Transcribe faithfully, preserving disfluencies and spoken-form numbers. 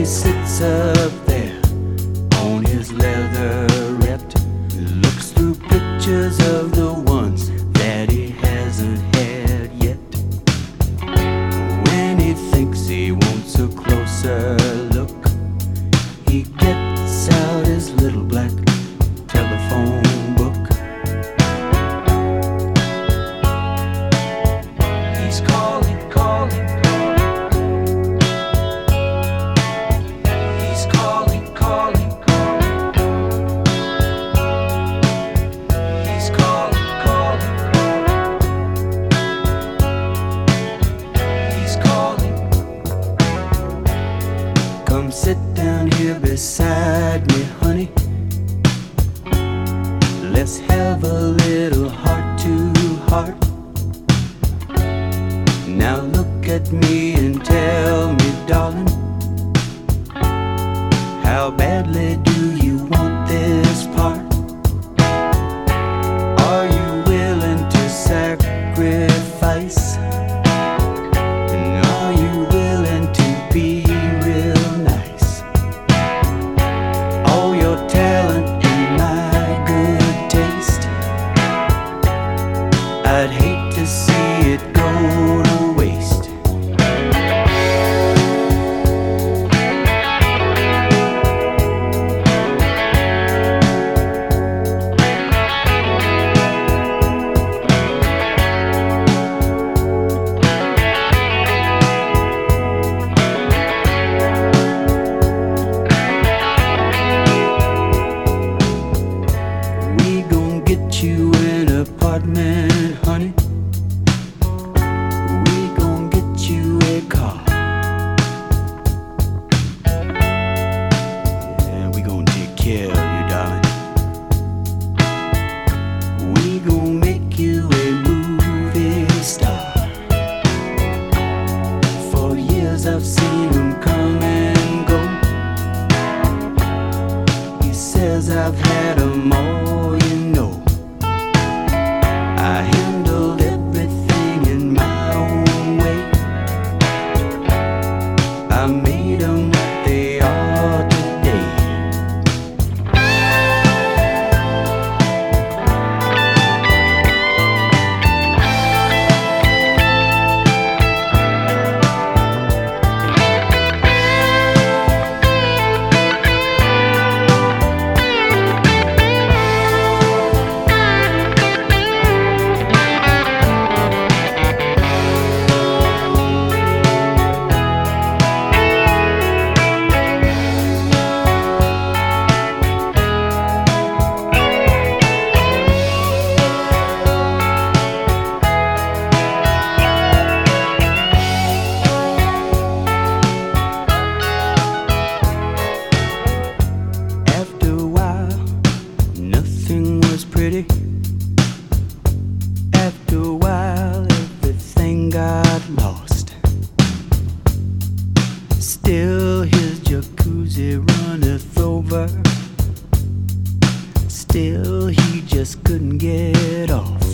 sits up there on his leatherette, looks through pictures of the ones that he hasn't had yet. When he thinks he wants a closer look, he gets out his little black telephone book. He's calling, calling, calling. He's calling, calling, calling. He's calling, calling, calling. He's calling. Come sit down here beside me, honey. Let's have a little heart to heart. Now look at me and tell me, darling, how badly do you want this part? Are you willing to sacrifice? And are you willing to be real nice? All your talent and my good taste, I'd hate to see it go to waste. We gon' get you an apartment, honey. We gon' get you a car. Yeah, we gon' take care of you, darling. We gon' make you a movie star. For years I've seen him come and go. He says I've had 'em all, you know. I handled everything in my own way. I made 'em what they are today. After a while, nothing was pretty. After a while, everything got lost. Still his jacuzzi runneth over. Still he just couldn't get off.